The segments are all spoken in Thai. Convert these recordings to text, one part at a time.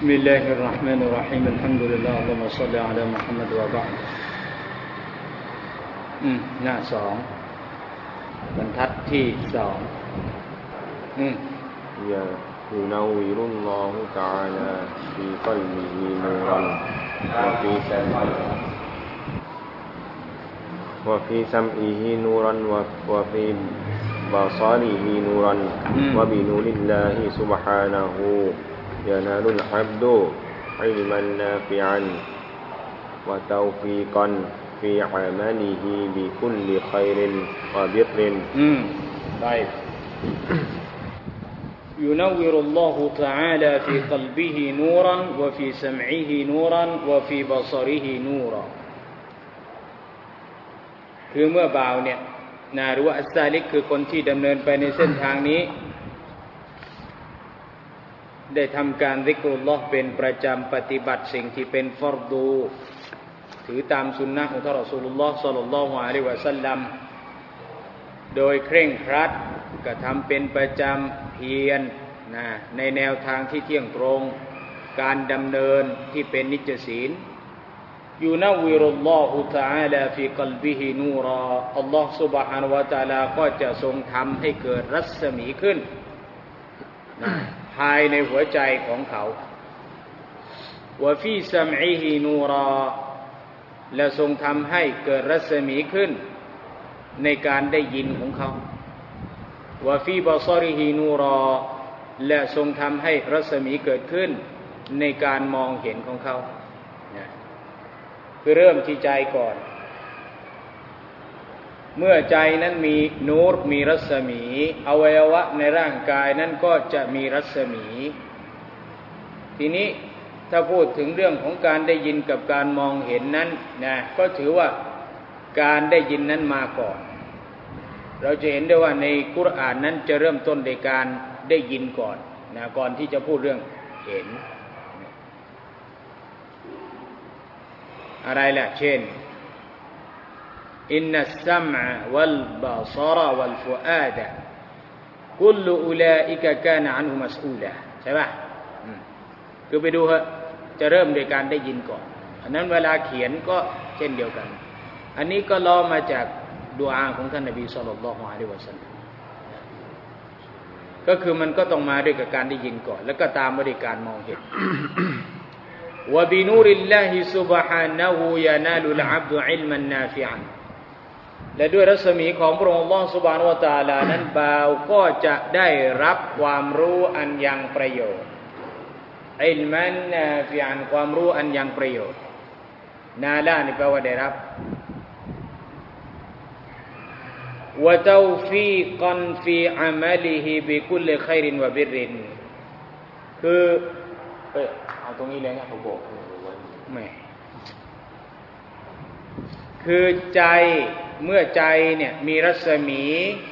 بسم الله الرحمن الرحيم الحمد لله اللهم صل على محمد وبعد หน้าสองบรรทัดที่สอง ينور الله تعالى في قلبه نورا وفي سمعه نورا وفي بصره نورا وبنور الله سبحانه ينال العبد علما نافعا وتوفيقا في عمله بكل خير وبر طيب ينور الله تعالى في قلبه نورا وفي سمعه نورا وفي بصره نورا คือเมื่อบ่าวเนี่ยหรือว่าอัสซาลิกคือคนที่ดำเนินไปในเส้นทางนี้ได้ทำการซิกรุลลอฮ์เป็นประจำปฏิบัติสิ่งที่เป็นฟัรดูถือตามสุนนะของท่านรอซูลุลลอฮ์ศ็อลลัลลอฮุอะลัยฮิวะซัลลัมโดยเคร่งครัดกระทำเป็นประจำเพียรในแนวทางที่เที่ยงตรงการดำเนินที่เป็นนิจศีลยูนัววิรุลลอฮุตะอาลาฟีกัลบิฮินูรออัลลอฮ์ซุบฮานะฮูวะตะอาลาก็จะทรงทำให้เกิดรัศมีขึ้นภายในหัวใจของเขาวะฟีซัมอิฮินูรอและทรงทำให้เกิดรัศมีขึ้นในการได้ยินของเขาวะฟีบะซอริฮินูรอและทรงทำให้รัศมีเกิดขึ้นในการมองเห็นของเขาคือเริ่มที่ใจก่อนเมื่อใจนั้นมีนูรมีรัศมีอวัยวะในร่างกายนั้นก็จะมีรัศมีทีนี้ถ้าพูดถึงเรื่องของการได้ยินกับการมองเห็นนั้นก็ถือว่าการได้ยินนั้นมาก่อนเราจะเห็นได้ว่าในกุรอานนั้นจะเริ่มต้นด้วยการได้ยินก่อนก่อนที่จะพูดเรื่องเห็นอะไรล่ะเช่นอินนัสซัมอะวัลบะศรวัลฟุอาดะกุลอุลาอิกะกานะอันฮุมัสอูลาใช่ป่ะคือไปดูเถอะจะเริ่มด้วยการได้ยินก่อนอันนั้นเวลาเขียนก็เช่นเดียวกันอันนี้ก็ล้อมาจากดุอาของท่านนบีศ็อลลัลลอฮุอะลัยฮิวะซัลลัมก็คือมันก็ต้องมาด้วยกับการได้ยินก่อนแล้วก็ตามมาด้วยการมองเห็นวะบินูริลลาฮิซุบฮานะฮูยานาลุลอับดุอิลมันนาฟิอันและด้วยรัศมีของพระองค์อัลเลาะห์ซุบฮานะฮูวะตะอาลานั้นบ่าวก็จะได้รับความรู้อันยังประโยชน์อิลมันนาฟิอันความรู้อันยังประโยชน์นาลานี่แปลว่าได้รับวะตอฟีกันฟีอะมัลิฮิบิคุลค็อยรินวะบิรรินคือเอาตรงนี้เลยนะผมบอกไม่คือใจเมื่อใจเนี่ยมีรัศมี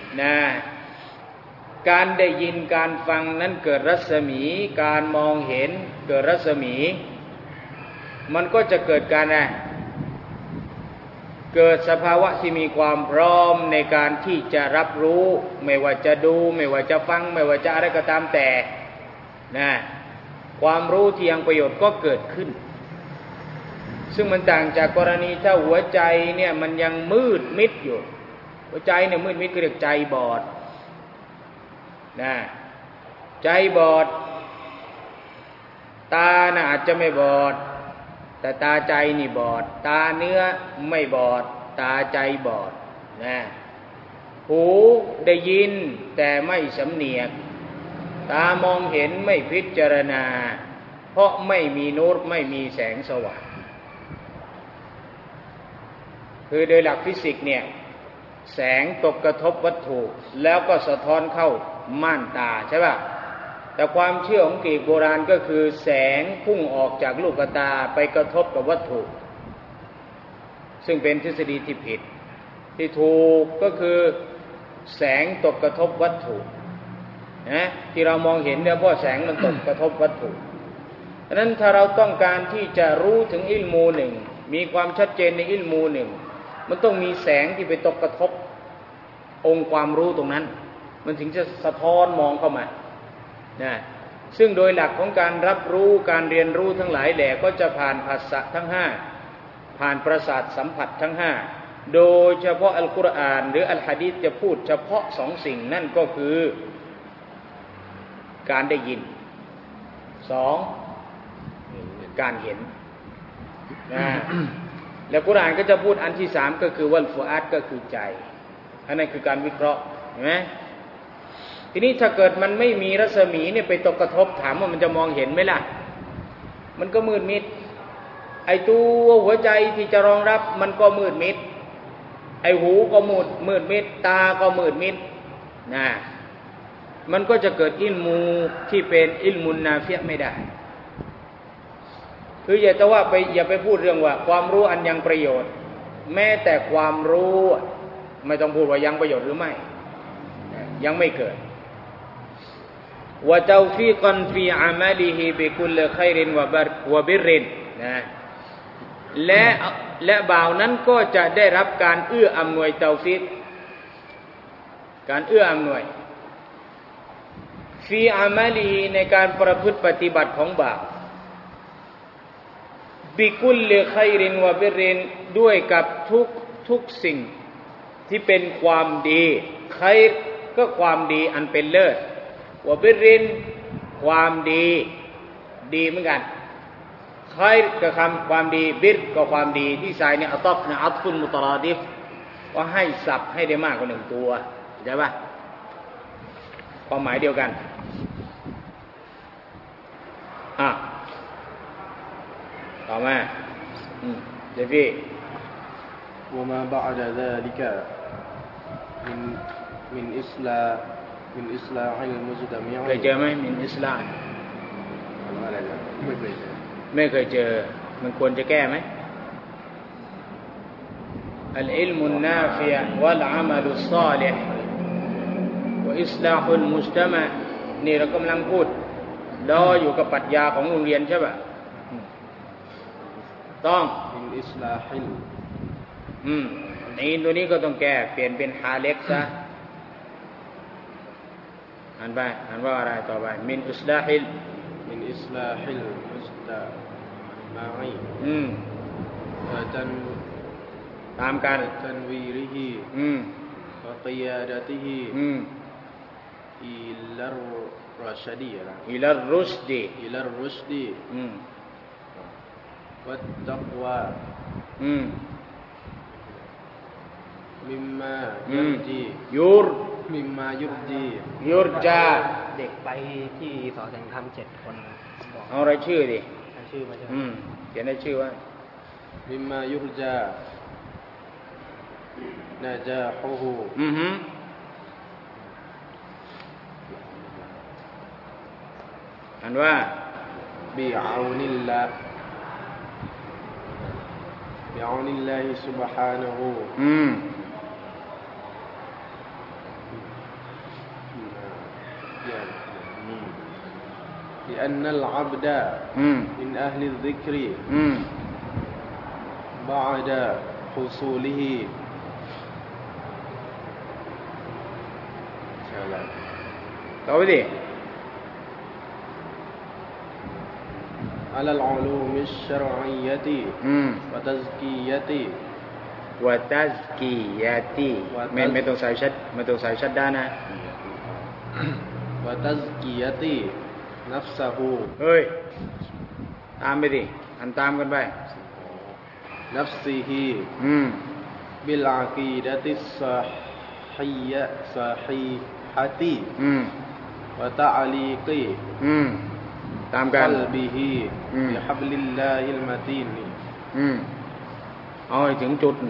การได้ยินการฟังนั้นเกิดรัศมีการมองเห็นเกิดรัศมีมันก็จะเกิดการเกิดสภาวะที่มีความพร้อมในการที่จะรับรู้ไม่ว่าจะดูไม่ว่าจะฟังไม่ว่าจะอะไรก็ตามแต่ความรู้ที่ยังประโยชน์ก็เกิดขึ้นซึ่งมันต่างจากกรณีถ้าหัวใจเนี่ยมันยังมืดมิดอยู่หัวใจเนี่ยมืดมิดก็เรียกใจบอดใจบอดตาน่ะอาจจะไม่บอดแต่ตาใจนี่บอดตาเนื้อไม่บอดตาใจบอดหูได้ยินแต่ไม่สำเนียกตามองเห็นไม่พิจารณาเพราะไม่มีนูรไม่มีแสงสว่างคือโดยหลักฟิสิกส์เนี่ยแสงตกกระทบวัตถุแล้วก็สะท้อนเข้าม่านตาใช่ป่ะแต่ความเชื่อของกรีกโบราณก็คือแสงพุ่งออกจากลูกตาไปกระทบกับวัตถุซึ่งเป็นทฤษฎีที่ผิดที่ถูกก็คือแสงตกกระทบวัตถุที่เรามองเห็นเนี่ยเพราะแสงมันตกกระทบวัตถุดังนั้นถ้าเราต้องการที่จะรู้ถึงอิลมูหนึ่งมีความชัดเจนในอิลมูหนึ่งมันต้องมีแสงที่ไปตกกระทบองค์ความรู้ตรงนั้นมันถึงจะสะท้อนมองเข้ามาซึ่งโดยหลักของการรับรู้การเรียนรู้ทั้งหลายแหล่ก็จะผ่านผัสสะทั้งห้าผ่านประสาทสัมผัสทั้งห้าโดยเฉพาะอัลกุรอานหรืออัลหะดีษจะพูดเฉพาะสองสิ่งนั่นก็คือการได้ยินสองการเห็นแล้วกุรอานก็จะพูดอันที่สามก็คือวัลฟุอาดก็คือใจอันนั้นคือการวิเคราะห์เห็นไหมทีนี้ถ้าเกิดมันไม่มีรัศมีเนี่ยไปตกกระทบถามว่ามันจะมองเห็นไหมล่ะมันก็มืดมิดไอตัวหัวใจที่จะรองรับมันก็มืดมิดไอหูก็มืดมิดตาก็มืดมิดนะมันก็จะเกิดอิลมูที่เป็นอิลมุนนาฟิยะไม่ได้คืออย่าไปพูดเรื่องว่าความรู้อันยังประโยชน์แม้แต่ความรู้ไม่ต้องพูดว่ายังประโยชน์หรือไม่ยังไม่เกิดวะตาวฟีกันฟีอามัลิฮิบิคุลค็อยรินวะบิรรินนะและบ่าวนั้นก็จะได้รับการเอื้ออำนวยตาวฟีกการเอื้ออำนวยฟีอามัลิฮิในการประพฤติปฏิบัติของบ่าวบิคุลค็อยรินวะบิรรินด้วยกับทุกสิ่งที่เป็นความดีค็อยรก็ความดีอันเป็นเลิศวะบิรรินความดีเหมือนกันค็อยรก็ความดีบิรก็ความดีที่ใส่เนี่ยอัตฟนะอัตฟุนมุตราดิฟก็ให้ศัพท์ให้ได้มากกว่าหนึ่งตัวเข้าใจป่ะความหมายเดียวกันต่อมาเดี๋ยวพี่ وما بعد ذلك من إصلاح المجتمع เคยเจอไหมมินอิสลาห์อะไรนะไม่เคยเจอมันควรจะแก้ไหมอัลอิลมุนนาฟิยะวัลอามัลุศอลิฮ์วะอิศลาฮุลมุจตมะนี่เรากำลังพูดรออยู่กับปรัชญาของโรงเรียนใช่ป่ะต้องมินอิศลาฮิลนี่ตัวนี้ก็ต้องแก้เปลี่ยนเป็นฮาเล็กซะอ่านว่าอะไรต่อไปมินอิศลาฮิลมุจตมะอีตามกันตันวีริฮิวะกิยาดะติฮิอิลัรรัชดีอิลัรรุชดีวัตตักวามิมมายุรจียุรจาเด็กไปที่สอนแสงธรรม7 คนเอารายชื่อดิชื่อมาใช่เขียนได้ชื่อว่ามิมมายุรจานาจาฮูฮูอันว่าบิอานิลลาฮิซุบฮานะฮูلأن العبد من أهل الذكر بعد حصوله على العلوم الشرعية وتزكية ไม่ต้องใส่ชัดด้านนะ وتزكية نفسه เฮ้ยตามไปดิอันตามกันไป نفسه بالعقيدة الصحيحة وتعليق ตามกัน قلبه بحبل الله المتين เอาให้ถึงจุด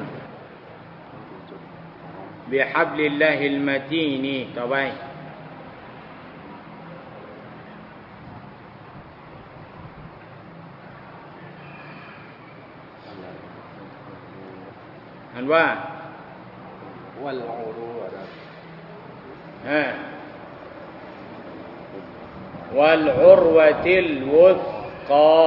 بحبل الله المتين ต่อไปอันว่าวัลอุรูวะวัลอุรวะติลวุสกา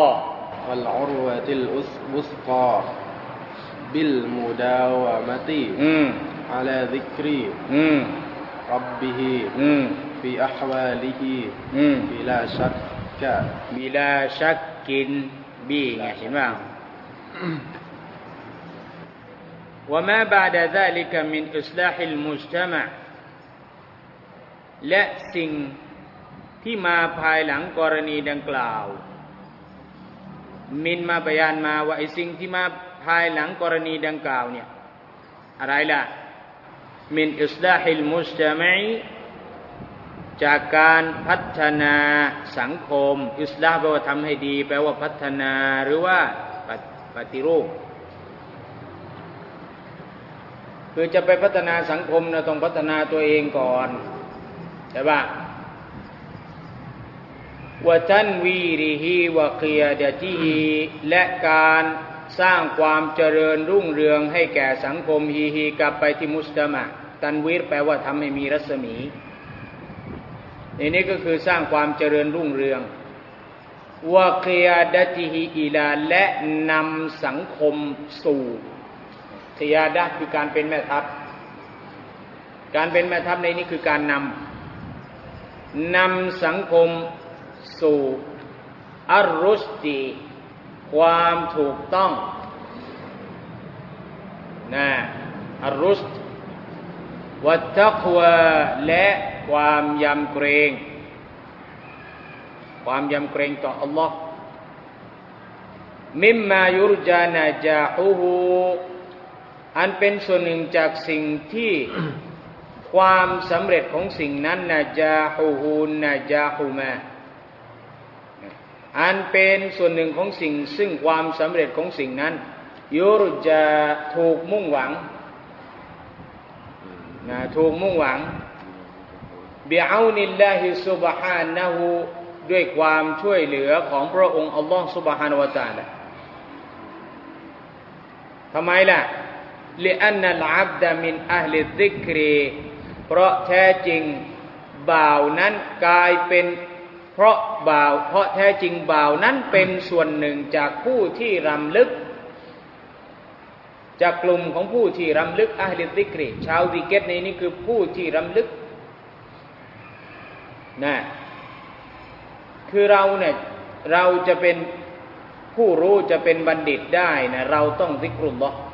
บิลมุดาวะมะติอะลาซิกรีร็อบบิฮิฟีอะฮวาลิฮิบิลาชักบิลาชักกินบีไงเห็นป่าวว่ามาบาดะซาลิกะมินอิสลาฮิลมุจตะมะและสิ่งที่มาภายหลังกรณีดังกล่าวมินมาบยานมาว่าไอ้สิ่งที่มาภายหลังกรณีดังกล่าวเนี่ยอะไรล่ะมินอิสลาฮิลมุจตะมะจากการพัฒนาสังคมอิสลาห์แปลว่าทำให้ดีแปลว่าพัฒนาหรือว่าปฏิรูปคือจะไปพัฒนาสังคมเราต้องพัฒนาตัวเองก่อนใช่ป่ะวะตันวีริฮิวะกิยาดะติฮิและการสร้างความเจริญรุ่งเรืองให้แก่สังคมฮีกลับไปที่มุสตะมะตันวีรแปลว่าทำให้มีรัศมีนี่ก็คือสร้างความเจริญรุ่งเรืองวะกิยาดะติฮิอิลาและนำสังคมสู่กิยาดะห์คือการเป็นแม่ทัพการเป็นแม่ทัพในนี้คือการนำสังคมสู่อัรรุชดีความถูกต้องนะอัรรุชดวัตตักวาและความยำเกรงต่ออัลลอฮ์มิมมายุรจานะจาฮูฮูอันเป็นส่วนหนึ่งจากสิ่งที่ความสำเร็จของสิ่งนั้นนะจาฮูฮูนะจาฮูมาอันเป็นส่วนหนึ่งของสิ่งซึ่งความสำเร็จของสิ่งนั้นยุรจาถูกมุ่งหวังนะถูกมุ่งหวังบิเอานิลลาฮิซุบฮานะฮูด้วยความช่วยเหลือของพระองค์อัลลอฮฺซุบฮานะฮูวะตะอาลาทำไมล่ะลิอันนัลอับดะมินอะห์ลิซิกรีเพราะแท้จริงบ่าวนั้นกลายเป็นเพราะแท้จริงบ่าวนั้นเป็นส่วนหนึ่งจากผู้ที่รำลึกจากกลุ่มของผู้ที่รำลึกอะห์ลิซิกรีชาวซิกรในนี้คือผู้ที่รำลึกนะคือเราเนี่ยเราจะเป็นผู้รู้จะเป็นบัณฑิตได้นะเราต้องซิกรุลลอฮ์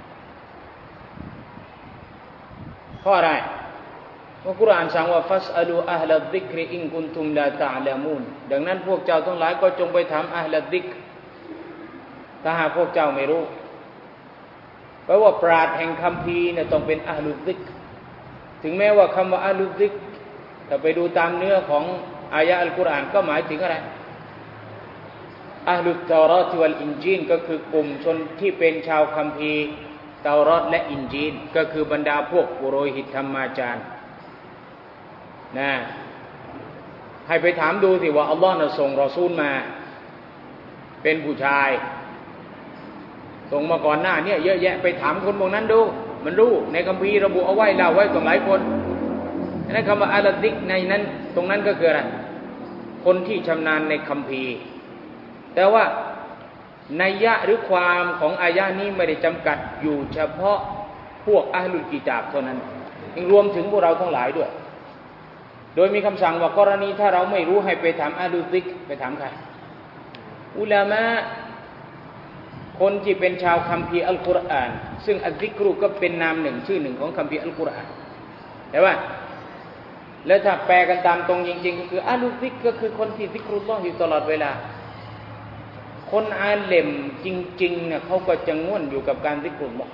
เพราะอะไรเพราะกุรอานสั่งว่าฟัสอะลูอะห์ลัดซิกรอินกุนตุมลาตะอ์ละมูนดังนั้นพวกเจ้าทั้งหลายก็จงไปถามอะห์ลัดซิกรถ้าหากพวกเจ้าไม่รู้เพราะว่าปราชญ์แห่งคัมภีร์เนี่ยต้องเป็นอะห์ลุซซิกรถึงแม้ว่าคำว่าอะห์ลุซซิกรถ้าไปดูตามเนื้อของอายะอัลกุรอานก็หมายถึงอะไรอะห์ลุตเตารอตวัลอินญีลก็คือกลุ่มชนที่เป็นชาวคัมภีร์เตารอตและอินญีลก็คือบรรดาพวกปุโรหิตธรรมาจารย์นะให้ไปถามดูสิว่าอัลลอฮ์น่ะส่งรอซูลมาเป็นผู้ชายส่งมาก่อนหน้าเนี่ยเยอะแยะไปถามคนพวกนั้นดูมันรู้ในคัมภีร์ระบุเอาไว้เล่าไว้ต้องหลายคนนั่นคำว่าอัลซิกในนั้นตรงนั้นก็คืออะไรคนที่ชำนาญในคัมภีร์แต่ว่านัยยะหรือความของอายะนี้ไม่ได้จำกัดอยู่เฉพาะพวกอะห์ลุลกิตาบเท่านั้นยังรวมถึงพวกเราทั้งหลายด้วยโดยมีคำสั่งว่ากรณีถ้าเราไม่รู้ให้ไปถามอะห์ลุลซิกไปถามใครอุลามะคนที่เป็นชาวคัมภีร์อัลกุรอานซึ่งอัซซิกรุก็เป็นนามหนึ่งชื่อหนึ่งของคัมภีร์อัลกุรอานแต่ว่าแล้วถ้าแปลกันตามตรงจริงๆก็คืออะลุซิกก็คือคนที่ซิกรุลลอฮ์อยู่ตลอดเวลาคนอาเลมจริงๆเนี่ยเขาก็จะง่วนอยู่กับการซิกรุลลอฮ์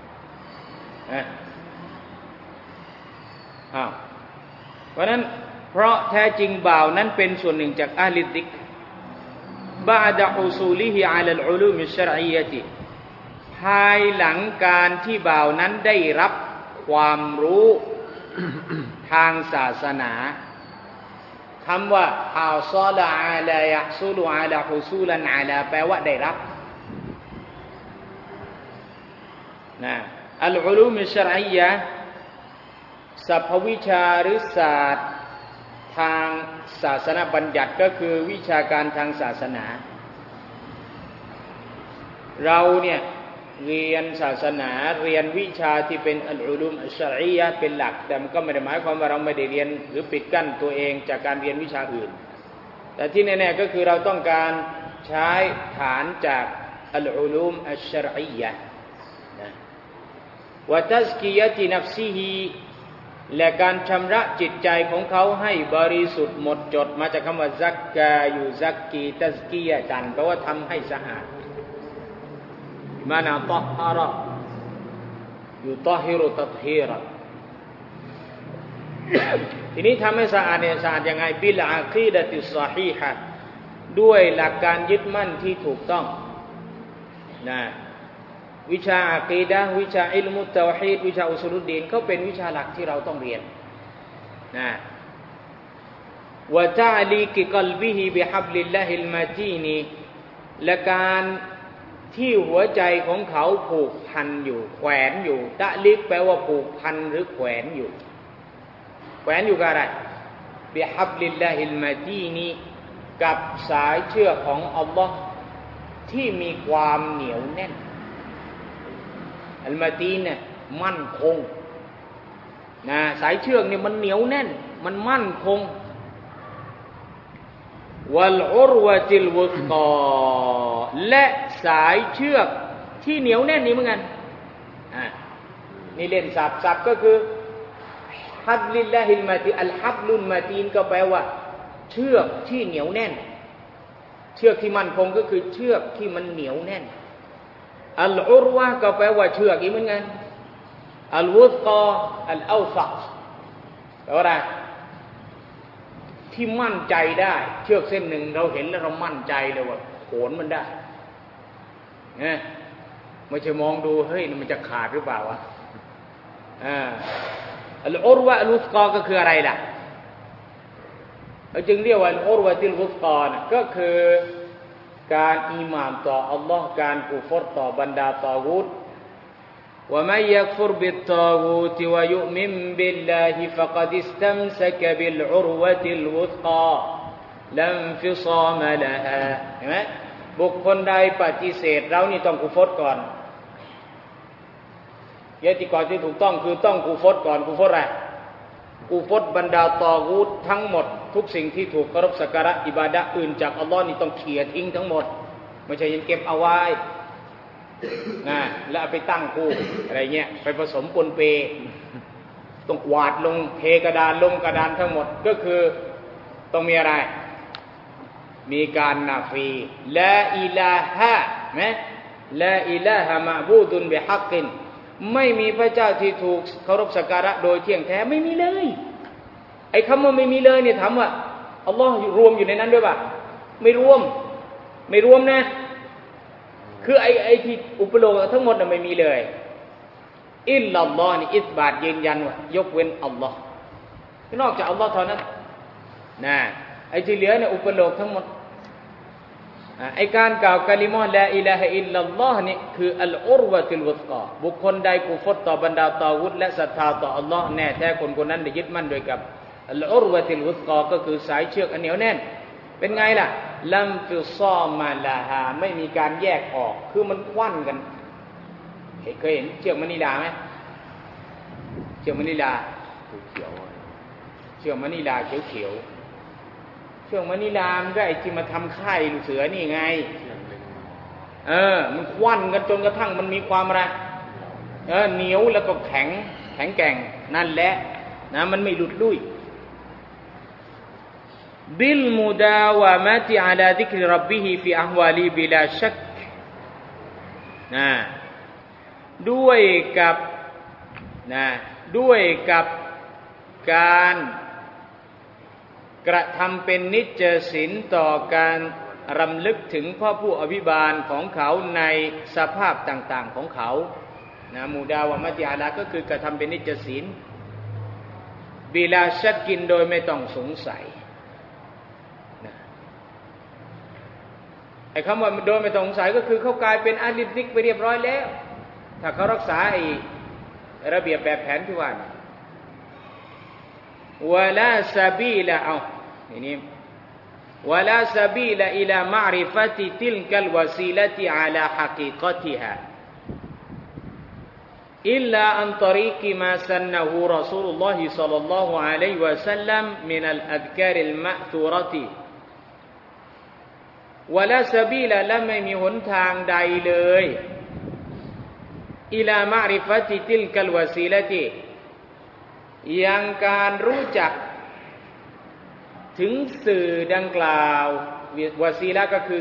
เพราะนั้นเพราะแท้จริงบ่าวนั้นเป็นส่วนหนึ่งจากอะลิซิกบะอ์ดะฮุซูลิฮิอะลัลอุลูมิชชะรอียะติภายหลังการที่บ่าวนั้นได้รับความรู้ทางศาสนาคำว่าฮาซอลาอะลายะซูลุอะลาฮุซูลันอะลาแปลว่าได้รับนะอัลอุลูมิชชะรอียะห์ศัพท์วิชาหรือศาสตร์ทางศาสนาบัญญัติก็คือวิชาการทางศาสนาเราเนี่ยเรียนศาสนาเรียนวิชาที่เป็นอัลอุลูมอัชชะรอียะห์เป็นหลักแต่มันก็ไม่ได้หมายความว่าเราไม่ได้เรียนหรือปิดกั้นตัวเองจากการเรียนวิชาอื่นแต่ที่แน่ๆก็คือเราต้องการใช้ฐานจากอัลอุลูมอัชชะรอียะห์นะวะตัซกิยะตินัฟซิฮีและการชำระจิตใจของเขาให้บริสุทธิ์หมดจดมาจากคำว่าซักกายูซักกีตัซกียะจันแปลว่าทำให้สะอาดมานาตอฮาระยูตอฮิรุตัตฮีระทีนี้ทำให้สะอาดเนี่ยสะอาดยังไงบิลอากีดะติศศอฮีฮะห์ด้วยหลักการยึดมั่นที่ถูกต้องนะวิชาอะกีดะห์วิชาอิลมุตเตาฮีดวิชาอุซูลุดดีนเขาเป็นวิชาหลักที่เราต้องเรียนนะวะตะอลีกิกัลบิฮิบิฮับลิลลาฮิลมาตีนีและการที่หัวใจของเขาผูกพันอยู่แขวนอยู่ตะลิกแปลว่าผูกพันหรือแขวนอยู่แขวนอยู่กับอะไรบิฮับลิลลาฮิลมาตีนีกับสายเชือกของอัลลอฮ์ที่มีความเหนียวแน่นอัลมาตีนเนี่ยมั่นคงนะสายเชือกเนี่ยมันเหนียวแน่นมันมั่นคงวัลอุรวะติลวุษกาและสายเชือกที่เหนียวแน่นนี่เหมือนกันนี่เล่นศัพท์ก็คือฮับลิลลาฮิลมาตีอัลฮับลุลมาตีนก็แปลว่าเชือกที่เหนียวแน่นเชือกที่มั่นคงก็คือเชือกที่มันเหนียวแน่นอัลอุรวะก็แปลว่าเชือกอีกเหมือนกันอัลวุษกาอัลเอาซักแปลว่าอะไรที่มั่นใจได้เชือกเส้นหนึ่งเราเห็นแล้วเรามั่นใจเลยว่าโขนมันได้เนี่ยไม่ใช่มองดูเฮ้ยมันจะขาดหรือเปล่าวะอัลอุรวะอัลวุษกาก็คืออะไรล่ะจึงเรียกว่าอัลอุรวะติลวุษกาก็คือการอีหม่านต่ออัลลอฮ์การกุฟรต่อบรรดาตอฆูตว่ามัยยักฟุรบิตตอฆูตวะยุมินบิลลาฮิฟะกัดอิสตัมซะกะบิลอุรวะติลวุษกาลัมฟิศามะละฮาเห็นไหมบุคคลใดปฏิเสธเรานี่ต้องกุฟรก่อนยะติกอที่ถูกต้องคือต้องกุฟรก่อนกุฟรอะไรกุฟรบรรดาตอฆูตทั้งหมดทุกสิ่งที่ถูกเคารพสักการะอิบาดะห์อื่นจากอัลลอฮ์นี่ต้องเขี่ยทิ้งทั้งหมดไม่ใช่ยังเก็บเอาไว้นะแล้วเอาไปตั้งคู่อะไรเงี้ยไปผสมปนเปต้องกวาดลงเทกระดานลงกระดานทั้งหมดก็คือต้องมีอะไรมีการนาฟีลาอิลาฮะไหมลาอิลาฮะมะบูดุนบิฮักกินไม่มีพระเจ้าที่ถูกเคารพสักการะโดยเที่ยงแท้ไม่มีเลยไอ้คำว่าไม่มีเลยเนี่ยถามว่าอัลลอฮ์รวมอยู่ในนั้นด้วยป่ะไม่รวมนะคือไอ้ที่อุปโลกทั้งหมดน่ะไม่มีเลยอิลลัลลอฮ์นี่อิสบาตยืนยันว่ายกเว้นอัลลอฮ์นอกจากอัลลอฮ์เท่านั้นนะไอ้ที่เหลือเนี่ยอุปโลกทั้งหมดไอ้การกล่าวกะลิมะห์ลาอิลาฮะอิลลัลลอฮ์นี่คืออัลอุรวะตุลวุษกาบุคคลใดกุฟรต่อบรรดาตอฆูตและศรัทธาต่ออัลลอฮ์แน่แท้คนคนนั้นได้ยึดมั่นโดยกับอัลอุรวะตุลวุษกาก็คือสายเชือกอันเหนียวแน่นเป็นไงล่ะลัมฟิศามะละฮาไม่มีการแยกออกคือมันควันกันเคยเห็นเชือกมณีลาไหมเชือกมณีลาเขียวเชือกมณีลาเขียวเชือกมณีลามันก็ไอ้ที่มาทำค่ายลูกเสือนี่ไงมันควันกันจนกระทั่งมันมีความอะไรเหนียวแล้วก็แข็งแกร่งนั่นแหละนะมันไม่หลุดลุ่ยบิลมุดาวะมะติอะลาซิกริร็อบบิฮิฟิอะฮวาลีบิลาชักด้วยกับการกระทำเป็นนิจศีลต่อการรำลึกถึงพ่อผู้อภิบาลของเขาในสภาพต่างๆของเขานะมุดาวะมะติอะลาก็คือกระทำเป็นนิจศีลบิลาชักกินโดยไม่ต้องสงสัยไอ้คำว่าโดยไม่ต้องสงสัยก็คือเขากลายเป็นอาลิซิกไปเรียบร้อยแล้วถ้าเขารักษาไอ้ระเบียบแบบแผนที่ว่าวะลาซาบีละนี่วะลาซาบีละอิลามะริฟะติติลกัลวะซีละติอะลาฮะกีกะติฮาอิลลาอันตริกมาซันนะฮูรอซูลุลลอฮิศ็อลลัลลอฮุอะลัยฮิวะซัลลัมมินัลอัซการิลมะตูเราะติวะลาซาบีละและไม่มีหนทางใดเลยอิลามะริฟะติติลกัลวะซีละติยังการรู้จักถึงสื่อดังกล่าววะซีละก็คือ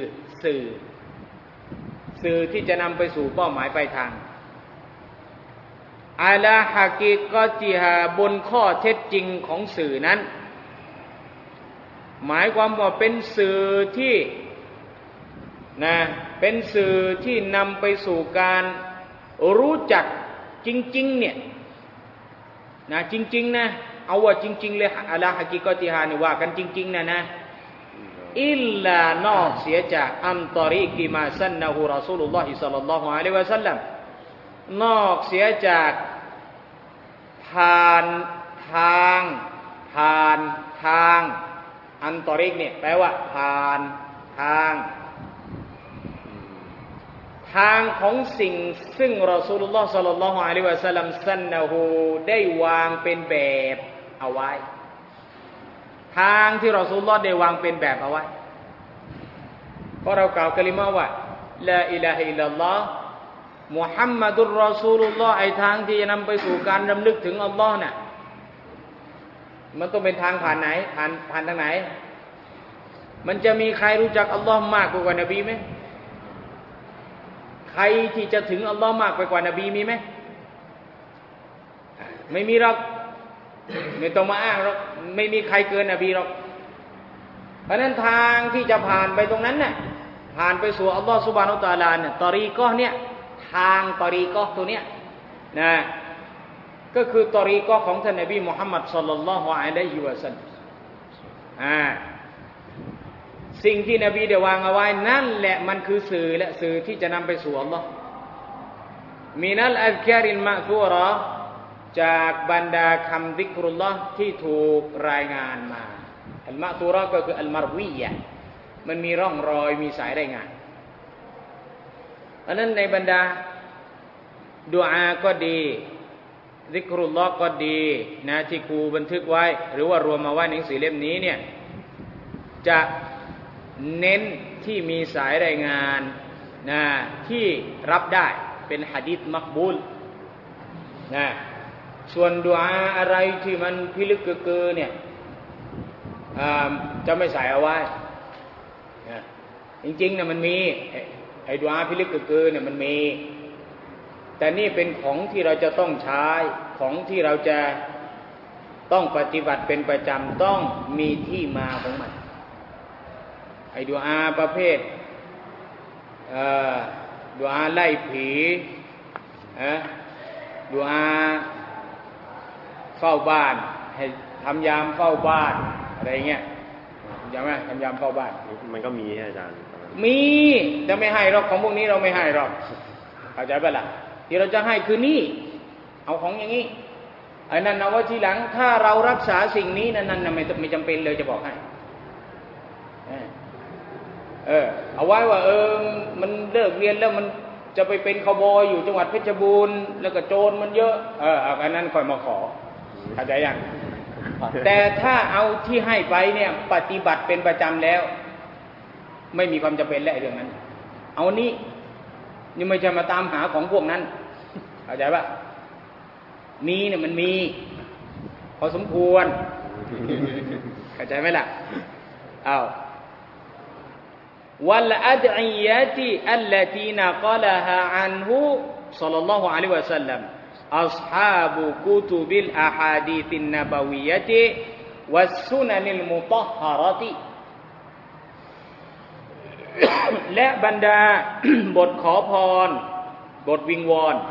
สื่อที่จะนำไปสู่เป้าหมายปลายทางอาลาฮะกีกอติฮาบนข้อเท็จจริงของสื่อนั้นหมายความว่าเป็นสื่อที่เป็นสื่อที่นำไปสู่การรู้จักจริงๆเนี่ยจริงๆนะเอาว่าจริงๆเลยอาลาฮะกีกอติฮานี่ว่ากันจริงๆนะอิลลานอกเสียจากอันตอรีกิมาซันนะฮูรอซูลุลลอฮิศ็อลลัลลอฮุอะลัยฮิวะซัลลัมนอกเสียจากผ่านทางอันตอริกเนี่ยแปลว่าผ่านทางของสิ่งซึ่งรอซูลุลลอฮ์ศ็อลลัลลอฮุอะลัยฮิวะซัลลัมซันนะฮูได้วางเป็นแบบเอาไว้ทางที่รอซูลุลลอฮ์ได้วางเป็นแบบเอาไว้เพราะเรากล่าวกะลิมะว่าลาอิลาฮะอิลลัลลอฮ์มุฮัมมัดุรรอซูลุลลอฮ์ไอ้ทางที่จะนำไปสู่การรำลึกถึงอัลลอฮ์น่ะมันต้องเป็นทางผ่านไหนผ่านทางไหนมันจะมีใครรู้จักอัลลอฮ์มากกว่านบีไหมใครที่จะถึงอัลลอฮ์มากไปกว่านบีมีไหมไม่มีหรอกไม่ต้องมาอ้างหรอกไม่มีใครเกินนบีหรอกเพราะนั้นทางที่จะผ่านไปตรงนั้นน่ะผ่านไปสู่อัลลอฮ์ซุบฮานะฮูวะตะอาลาเนี่ยตอรีกอเนี่ยทางตอรีกอตัวเนี้ยนะก็คือตอรีกอของท่านนบีมุฮัมมัดศ็อลลัลลอฮุอะลัยฮิวะซัลลัมสิ่งที่นบีได้วางเอาไว้นั่นแหละมันคือสื่อที่จะนำไปสู่อัลลอฮ์มินัลอัซการิลมะซูเราะห์จากบรรดาคำซิกรุลลอฮ์ที่ถูกรายงานมาอัลมะซูเราะห์ก็คืออัลมารวียะห์มันมีร่องรอยมีสายรายงานเพราะนั้นในบรรดาดุอาก็ดีซิกรุลลอฮ์ก็ดีนะที่ครูบันทึกไว้หรือว่ารวมมาไว้ในหนังสือเล่มนี้เนี่ยจะเน้นที่มีสายรายงานที่รับได้เป็นหะดีษมักบูลส่วนดุอาอะไรที่มันพิลึกเกือเนี่ยจะไม่ใส่เอาไว้จริงๆเนี่ยมันมีไอ้ดุอาพิลึกเกือเนี่ยมันมีแต่นี่เป็นของที่เราจะต้องใช้ของที่เราจะต้องปฏิบัติเป็นประจำต้องมีที่มาของมันไอ้ดุอาประเภทดุอาไล่ผีดุอาเฝ้าบ้านให้ทำยามเฝ้าบ้านอะไรเงี้ยยังไงทำยามเฝ้าบ้านมันก็มีอาจารย์มีจะไม่ให้หรอกของพวกนี้เราไม่ให้หรอกเข้าใจป่ะล่ะที่เราจะให้คือนี่เอาของอย่างนี้ไอ้นั่นเอาไว้ทีหลังถ้าเรารักษาสิ่งนี้นั่นไม่จำเป็นเลยจะบอกให้เอาไว้ว่ามันเลิกเรียนแล้วมันจะไปเป็นคาวบอยอยู่จังหวัดเพชรบูรณ์แล้วก็โจรมันเยอะอันนั้นค่อยมาขอเข้าใจยังแต่ถ้าเอาที่ให้ไปเนี่ยปฏิบัติเป็นประจำแล้วไม่มีความจำเป็นแล้วเรื่องนั้นเอานี่ไม่ใช่มาตามหาของพวกนั้นเข้าใจป่ะมีเนี่ยมันมีพอสมควรเข้าใจไหมล่ะوالأدعية التي نقلها عنه صلى الله عليه وسلم أصحاب كتب الأحاديث النبوية والسنن المطهرة และบรรดาบทขอพรบทวิงวอน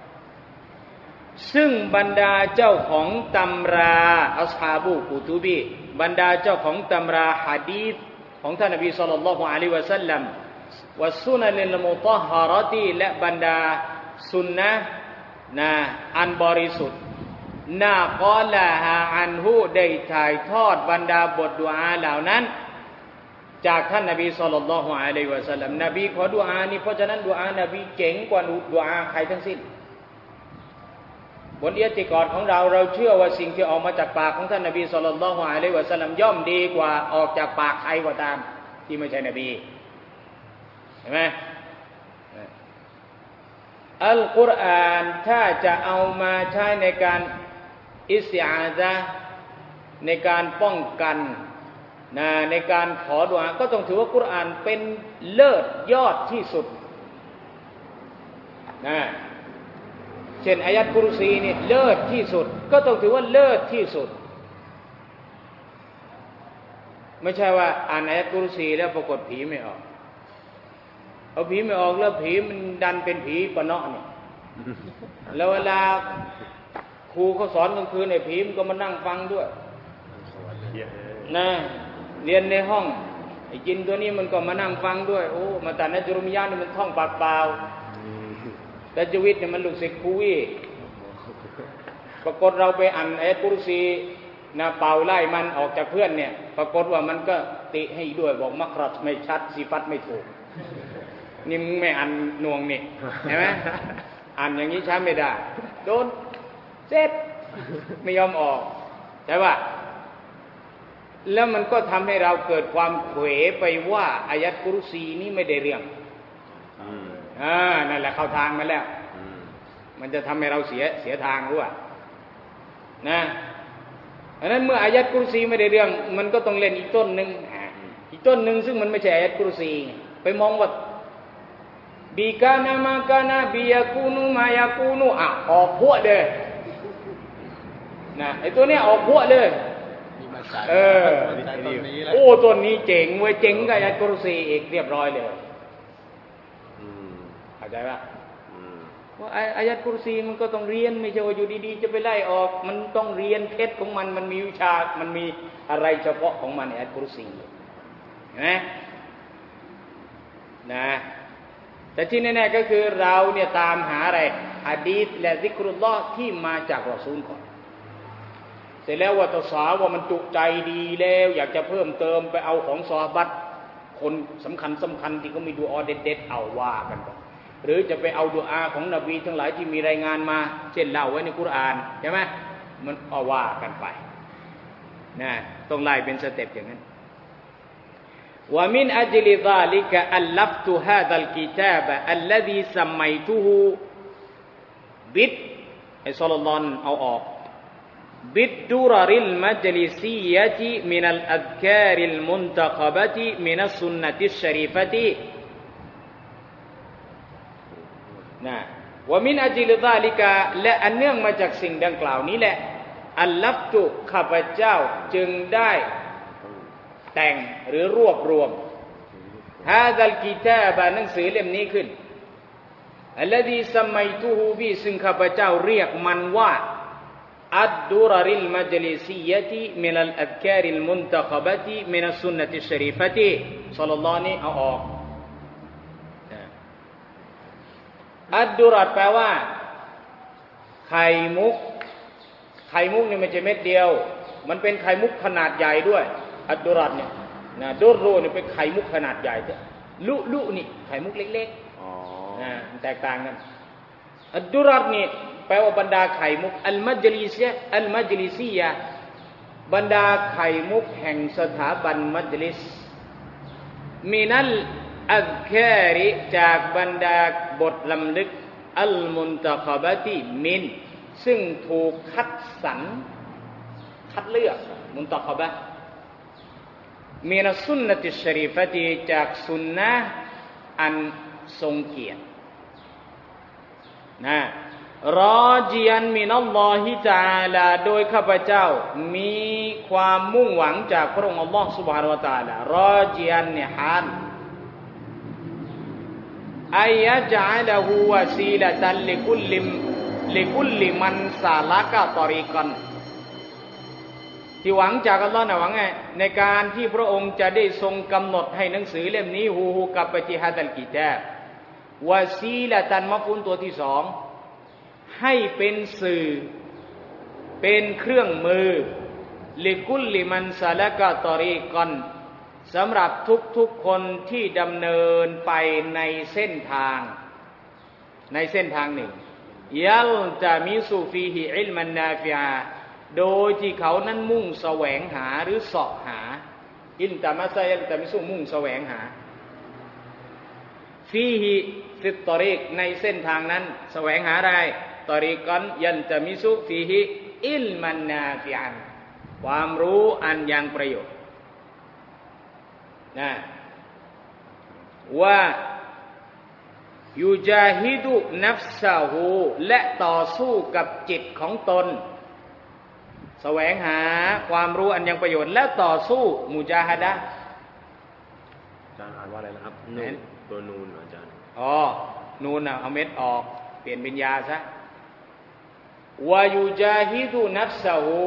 ซึ่งบรรดาเจ้าของตำราอัศฮาบุกุตุบีบรรดาเจ้าของตำราหะดีษของท่านนบีศ็อลลัลลอฮุอะลัยฮิวะซัลลัมวัสซุนันิลมุฏอฮาเราะติและบรรดาสุนนะอันบริสุทธิ์นะกอลาฮาอันฮูได้ถ่ายทอดบรรดาบทดุอาเหล่านั้นจากท่านนบีศ็อลลัลลอฮุอะลัยฮิวะซัลลัมนบีขอดุอานี่เพราะฉะนั้นดุอานบีเจ๋งกว่าดุอาใครทั้งสิ้นบนอิติกอดของเราเชื่อว่าสิ่งที่ออกมาจากปากของท่านนบีศ็อลลัลลอฮุอะลัยฮิวะซัลลัมย่อมดีกว่าออกจากปากใครก็ตามที่ไม่ใช่นบีเห็นไหมอัลกุรอานถ้าจะเอามาใช้ในการอิสติอาซะห์ในการป้องกันในการขอดุอาก็ต้องถือว่ากุรอานเป็นเลิศยอดที่สุดเช่นอายัดกุรซีนี่เลิศที่สุดก็ต้องถือว่าเลิศที่สุดไม่ใช่ว่าอ่านอายัดกุรซีแล้วปรากฏผีไม่ออกเอาผีไม่ออกแล้วผีมันดันเป็นผีปะเนาะนี่แล้วเวลาครูเขาสอนกลางคืนไอ้ผีมันก็มานั่งฟังด้วยนะเรียนในห้องไอ้จินตัวนี้มันก็มานั่งฟังด้วยโอ้มาแต่นัจรุมยานี่มันท่องปากเปล่าแต่จวิตเนี่ยมันลูกศิษย์ครูวี่ปรากฏเราไปอ่านอายัดกุรซีเป่าไล่มันออกจากเพื่อนเนี่ยปรากฏว่ามันก็ติให้ด้วยบอกมักรัดไม่ชัดสิฟัตไม่ถูกนี่มึงไม่อ่านหน่วงนี่เห็นไหมอ่านอย่างนี้ช้าไม่ได้โดนเซ็ตไม่ยอมออกใช่ป่ะแล้วมันก็ทำให้เราเกิดความเขวไปว่าอายัดกุรซีนี้ไม่ได้เรื่องนั่นแหละเข้าทางมาแล้วมันจะทำให้เราเสียทางรู้ป่ะนะอันนั้นเมื่ออายัดกุรซีไม่ได้เรื่องมันก็ต้องเล่นอีกต้นหนึ่งซึ่งมันไม่ใช่อายัดกุรซีไปมองว่าบีกานะมากานะบียากูนุมายากูนุออกพวกเลยนะไอ้ตัวเนี้ยออกพวกเลยโอ้ตัวนี้เจ๋งเว้ยเจ๋งกับอายัดกุรซีอีกเรียบร้อยเลยเข้าใจป่ะว่าอายัดกุรซีมันก็ต้องเรียนไม่ใช่ว่าอยู่ดีๆจะไปไล่ออกมันต้องเรียนเคล็ดของมันมีวิชามันมีอะไรเฉพาะของมันอายัดกุรซีเห็นไหมนะแต่ที่แน่ๆก็คือเราเนี่ยตามหาอะไรหะดีษและซิกรุลลอฮ์ที่มาจากรอซูลก่อนเสร็จแล้วว่าตสาวว่ามันจุใจดีแล้วอยากจะเพิ่มเติมไปเอาของซอฮาบะห์คนสำคัญที่เขามีดุอาเด็ดๆเอาว่ากันก่อนหรือจะไปเอาดุอาของนบีทั้งหลายที่มีรายงานมาเช่นเล่าไว้ในกุรอานใช่ไหมมันเอาว่ากันไปนะต้องไล่เป็นสเต็ปอย่างนั้นว่ามินอัจลิซาลิกะอัลลัฟตุฮาดัลกิตาบะอัลลซีซัมมัยตุฮูบิดไอ้ซอลลอนเอาออกบิดดูรริลมัจลิซียะติมินัลอัซการิลมุนตะกะบะติมินัสซุนนะติชชะรีฟะตินะว่ามินอัจลิซาลิกะและอันเนื่องมาจากสิ่งดังกล่าวนี้แหละอัลลัฟตุข้าพเจ้าจึงได้แต่งหรือรวบรวมฮาดัลกิตาบะหนังสือเล่มนี้ขึ้นอัลลซีซัมมัยตุฮูบิซึ่งข้าพเจ้าเรียกมันว่าอัดดุรริลมัจลิซียะติมินัลอัซการิลมุนตะกะบะติมินัสซุนนะติชชะรีฟะติศ็อลลัลลอฮุนี่เอาออกอัดดุรัตแปลว่าไข่มุกนี่ไม่ใช่เม็ดเดียวมันเป็นไข่มุกขนาดใหญ่ด้วยอัดดุรัตเนี่ยนะดุรูนี่เป็นไข่มุกขนาดใหญ่ลุนี่ไข่มุกเล็กๆมันแตกต่างกันอัดดุรัตนี่แปลว่าบรรดาไข่มุกอัลมัจลิซียะบรรดาไข่มุกแห่งสถาบันมัจลิสมินัลอัซการิจากบรรดาบทลำลึกอัลมุนตะกะบะติมินซึ่งถูกคัดสรรคัดเลือกมุนตะกะบะมินัสซุนนะติชชะรีฟะติจากสุนนะห์อันทรงเกียรตินะรอจิยันมินัลลอฮิตะอาลาโดยข้าพเจ้ามีความมุ่งหวังจากพระองค์อัลลอฮฺซุบฮานะฮูวะตะอาลารอจิยันเนี่ยฮานอายะจะอัลฮูวะซีละตันลิกุลลิมันซาละกะตอริกันที่หวังจากอัลลอฮ์นะหวังไงในการที่พระองค์จะได้ทรงกำหนดให้หนังสือเล่มนี้ฮูกับปฏิฮะดัลกิตาบวะซีละตันมะฟูลตัวที่สองให้เป็นสื่อเป็นเครื่องมือลิกุลลิมันซาละกะตอริกันสำหรับทุกคนที่ดำเนินไปในเส้นทางหนึ่งยัลตะมิซุฟีฮิอิลมันนาฟิอาโดยที่เขานั้นมุ่งแสวงหาหรือเสาะหาอินตามัสยัลตามิสุมุ่งแสวงหาฟีฮิฟิตตอริกในเส้นทางนั้นแสวงหาอะไรตอริกันยันตามิสุฟีฮิอิลมันนาฟิอันความรู้อันยังประโยชน์นะว่ายูจาฮิดุนัฟซาฮูและต่อสู้กับจิตของตนแสวงหาความรู้อันยังประโยชน์และต่อสู้มุจาฮะดะห์อาจารย์อ่านว่าอะไรนะครับนูนตัวนูนเหรออาจารย์นูนเอาเม็ดออกเปลี่ยนเป็นยาซะวายูจาฮิดุนัฟซาฮู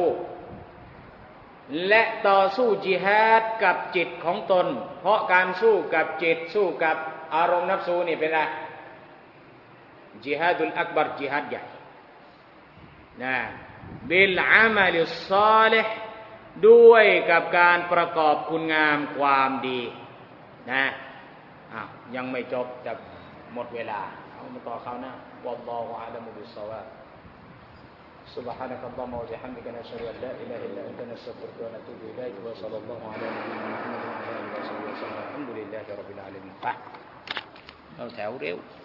และต่อสู้จิฮาดกับจิตของตนเพราะการสู้กับจิตสู้กับอารมณ์นัฟซูนี่เป็นอะไรจิฮาดุลอักบัรจิฮาดใหญ่นะบิลอามัลิศศอลิห์ด้วยกับการประกอบคุณงามความดีนะยังไม่จบจะหมดเวลาเอามาต่อคราวหน้าวัลลอฮุอะลัมุบิศศอวาบسبحانك اللهم وبحمدك نشهد ان لا اله الا انت نستغفرك ونتوب اليك وصلى الله على نبينا محمد وعلى اله وصحبه وسلم الحمد لله رب العالمين เข้าแถวเร็ว